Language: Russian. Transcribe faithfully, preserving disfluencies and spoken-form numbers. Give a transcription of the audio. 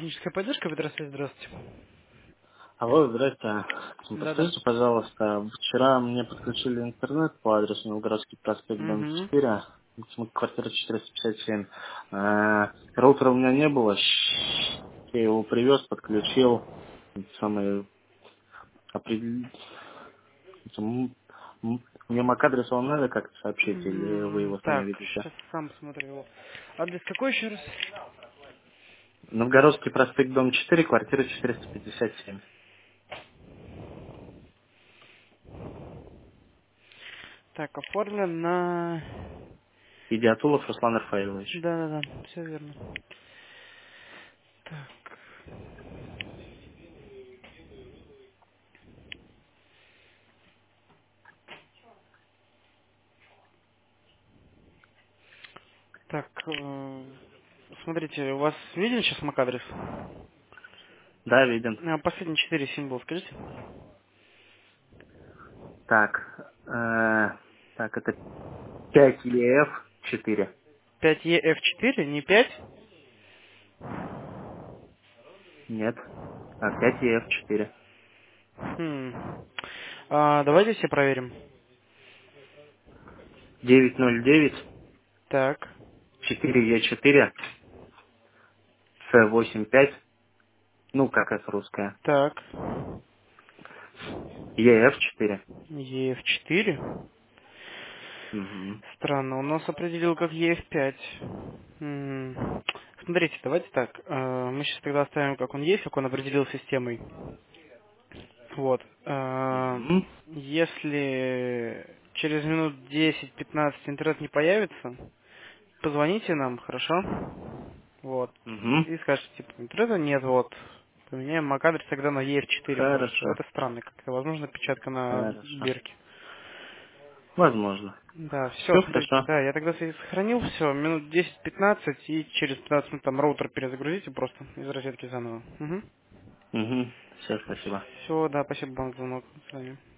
Техническая поддержка, Петросвет, здравствуйте. Алло, здрасте. Да-да. Подскажите, пожалуйста, вчера мне подключили интернет по адресу Новгородский проспект, дом Угу. четыре, квартира четыреста пятьдесят семь. Э, Роутера у меня не было, я его привез, подключил. Самый определен... М- м- Мне MAC-адрес вам надо как-то сообщить, или вы М, его сами Так, видите? сейчас сам посмотрю его. Адрес какой еще раз? Новгородский проспект, дом четыре, квартира четыреста пятьдесят семь. Так, оформлен на... Идиатулов Руслан Рафаилович. Да-да-да, все верно. Так, так, э, смотрите, у вас видели сейчас MAC-адрес? Да, виден. А, Последние четыре символа, скажите. Так, э, так, это пять е эф четыре. пять е эф четыре, не пять? Нет. А пять е эф четыре. Хм. А, давайте все проверим. девять ноль девять Так, четыре е четыре с восемь пять. Ну, как это русская. так. е эф четыре. е эф четыре. Угу. Странно, у нас определил как е эф пять. М, Смотрите, давайте так. э, Мы сейчас тогда оставим, как он есть, как он определил системой. Вот. э, Угу. Если через минут десять-пятнадцать интернет не появится, позвоните нам, хорошо? Вот. Угу. И скажете, типа, интернета нет, вот. Поменяем MAC-адрес тогда на е эф четыре просто. Хорошо. Это странно как-то. Возможно, печатка на Хорошо. бирке. Возможно. Да, все, Все смотрите, хорошо. да, я тогда себе сохранил все, минут десять-пятнадцать, и через пятнадцать минут там роутер перезагрузите просто из розетки заново. Угу. Угу. Все, спасибо. Все, да, спасибо вам за звонок. До свидания.